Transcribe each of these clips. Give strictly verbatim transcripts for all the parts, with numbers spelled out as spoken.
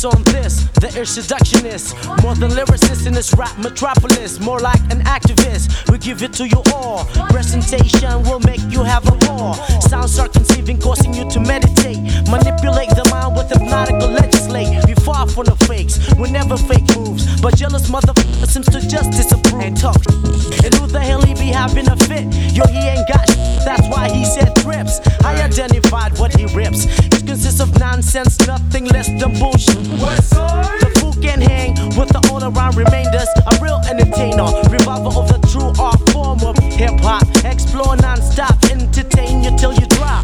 focus on this. The introductionist, more than lyricist in this rap metropolis. More like an activist, we give it to you all. Presentation will make you have a ball. Sounds are conceiving, causing you to meditate. Manipulate the mind with hypnotical legislate. We far from the fakes, we never fake moves. But jealous motherfucker seems to just disapprove and talk. And who the hell he be having a fit? Yo, he ain't got sh- that's why he said trips. I identified what he rips. It consists of nonsense, nothing less than bullshit. The fool can hang with the all around remainders. A real entertainer, revival of the true art form of hip hop. Explore non-stop, entertain you till you drop.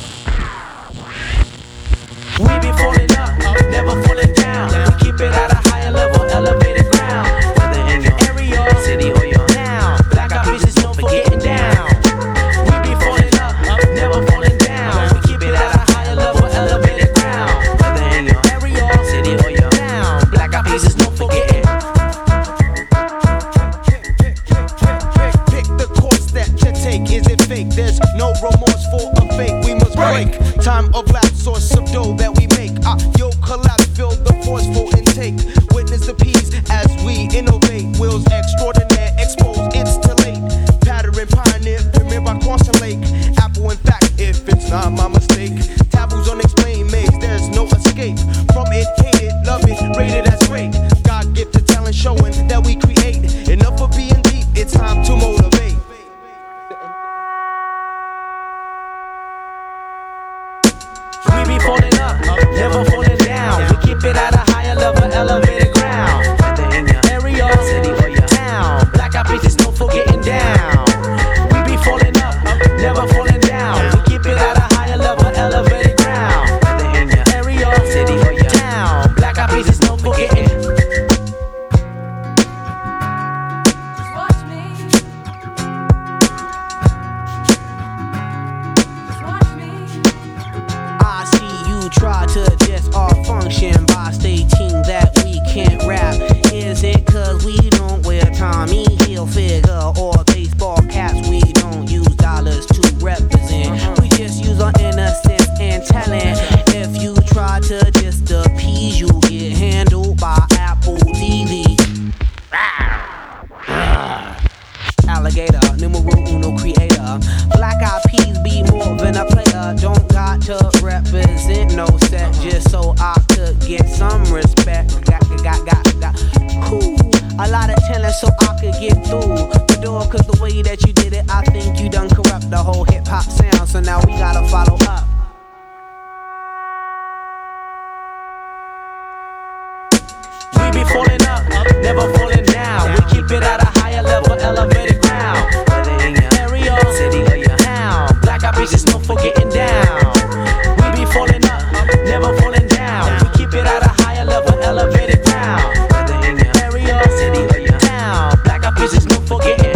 We be falling up, never falling down. We keep it at a higher level, elevated ground. Whether in your area, city or your town, black eyed peas is known for getting down. We be falling up, never falling down. We keep it at a higher level, elevated ground. Whether in your area, city or your town, black eyed peas is known for getting. Pick the course that you take. Is it fake? There's no remorse for a fake. We must break. Time of lapse, source of dough that we make. Ah, yo, collapse, fill the forceful intake. Witness the peace as we innovate. Wills extraordinaire, expose, it's too late. Pattern pioneer, premier by Crossing Lake. Apple, in fact, if it's not my mistake. Taboos unexplained maze, there's no escape. From it, hate it, love it, rated as great. God gifted talent showing that we create. Enough of being deep, it's time to motivate. We be falling up, never falling down. We keep it at a higher level, elevated ground. Whether in your area, city or your town, black eyed peas is known for getting down. We be falling up, never falling down. We keep it at a higher level, elevated ground. Whether in your area, city or your town, black eyed peas is known for getting. Try to adjust our function by stating that we can't rap. Is it cause we don't wear Tommy Hilfiger or baseball caps? We don't use dollars to represent. We just use our innocence and talent. If you try to just appease, you get handled by Apple T V. Alligator, numero uno creator. Black eyed peas be more than a player. Don't got to represent no set just so I could get some respect. Got, got, got, got. Cool. A lot of talent so I could get through the door. Cause the way that you did it, I think you done corrupt the whole hip hop sound. So now we gotta follow up. We be falling up, never falling down. We keep it at a higher level, elevated ground. Whether in your area, city or your town, black eyed peas is known for getting down. We be falling up, never falling down. We keep it at a higher level, elevated ground. Whether in your area, city or your town, black eyed peas is known for getting.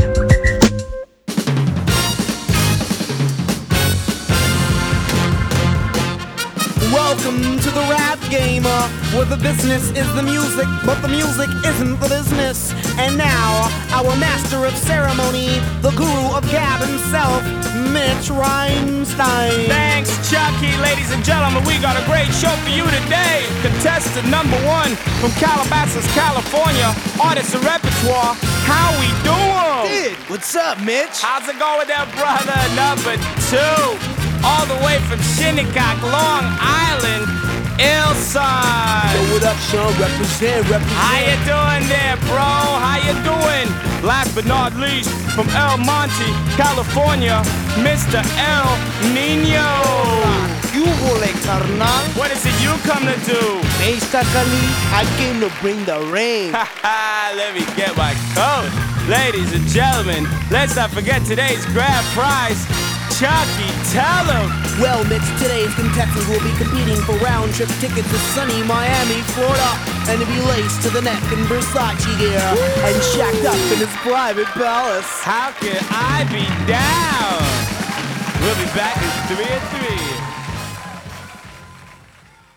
Welcome to the rap game, uh, where the business is the music, but the music isn't the business. And now, our master of ceremony, the guru of gab himself, Mitch Reinstein. Thanks, Chucky. Ladies and gentlemen, we got a great show for you today. Contestant number one from Calabasas, California, artist and repertoire. How we doing? Dude, what's up, Mitch? How's it going there, brother? Number two. All the way from Shinnecock, Long Island, Hillside. Yo, what up, Sean? Represent, represent. How you doing there, bro? How you doing? Last but not least, from El Monte, California, Mister El Nino. Yúbole, carnal. What is it you come to do? Basically, I came to bring the rain. Let me get my coat. Ladies and gentlemen, let's not forget today's grand prize. Chucky, tell him. Well, Mitch, today's contestants will be competing for round-trip tickets to sunny Miami, Florida, and to be laced to the neck in Versace gear and shacked up in his private palace. How can I be down? We'll be back in three and three.